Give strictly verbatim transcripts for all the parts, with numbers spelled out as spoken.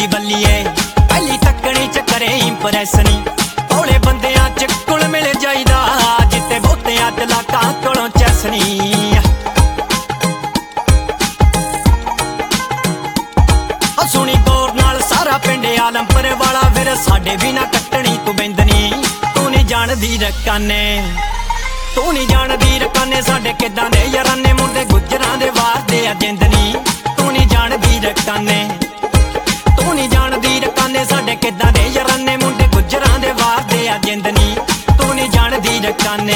दी बल्लीए पहली तकनी च करे इंप्रैस नी भोले बंदियां च कुल मिल जाईदा जिते बहुतियां दिलाकां कोलों चैस नी सुनी गौर नाल सारा पिंड आलमपुर वाला फिर साडे भी ना कट्टनी तू बिंदनी तू नहीं जानदी रकाने तू नहीं जानदी रकाने साडे किदां दे याराने मुंडे गुजरां दे वार दे जिंदनी तू नहीं जानदी रकाने तू नहीं जानदी रकाने साडे किदां दे याराने मुंडे गुजरां दे वार दे जिंदनी तू नहीं जानदी रकाने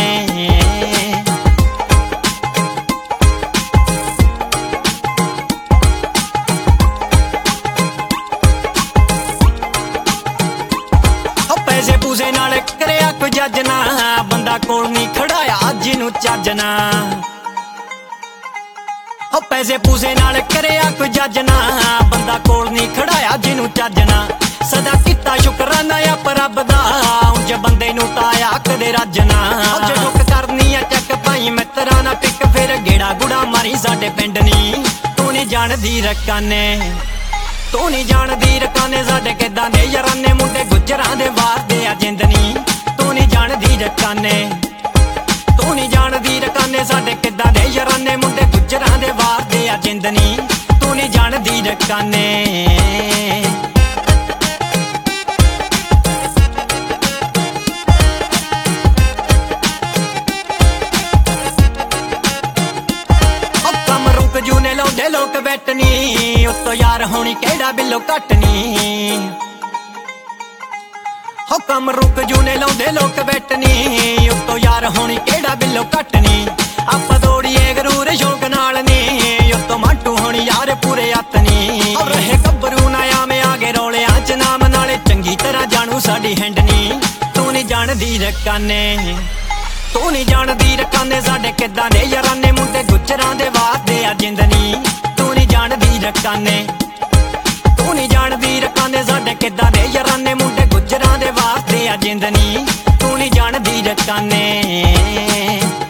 पैसे पूसे नाल करिया कोई जजना बंदा कोल नहीं खड़ाया जिन्नू चजना पैसे पूसे नाल करिया कोई जजना बंदा कोल नहीं खड़ाया जिन्नू चजना सदा किता शुकराना या रब दा उंज बंदे नू ताया कदे रजना जे टुक करनी आ चक भाई मित्रा ना पिक फिर गेड़ा गुड़ा मारी साडे पिंड नी तू नहीं जानदी रकाने तू नहीं जानदी रकाने साडे किदां दे याराने मुंडे गुजरां दे वार दे जिंदनी तू नहीं जानदी रकाने तू नहीं जानदी रकाने साडे किदां दे याराने मुंडे गुजरां दे वार दे जिंदनी तू नहीं जानदी रकाने जूने लौंडे लोक बैठनी उत्तो यार होनी केड़ा बिलो कटनी हो कम रुक जूने लौंडे लोक बैठनी उत्तो यार होनी केड़ा बिलो कटनी आपां दौड़िए गरूर शौक नाल नी उत्तो माटू होनी यार पूरे हत्थनी और रहे गब्बरू ना आवे आगे रौलियां च नाम नाले चंगी तरह जानू साडी हैंडनी तू नहीं जानदी रकाने तू नहीं जानदी रकाने साडे किदां दे याराने मुंडे गुजरां दे वार दे जिंदनी तू नहीं जानदी रकाने तू नहीं जानदी रकाने साडे किदां दे याराने मुंडे गुजरां दे वार दे जिंदनी तू नहीं जानदी रकाने।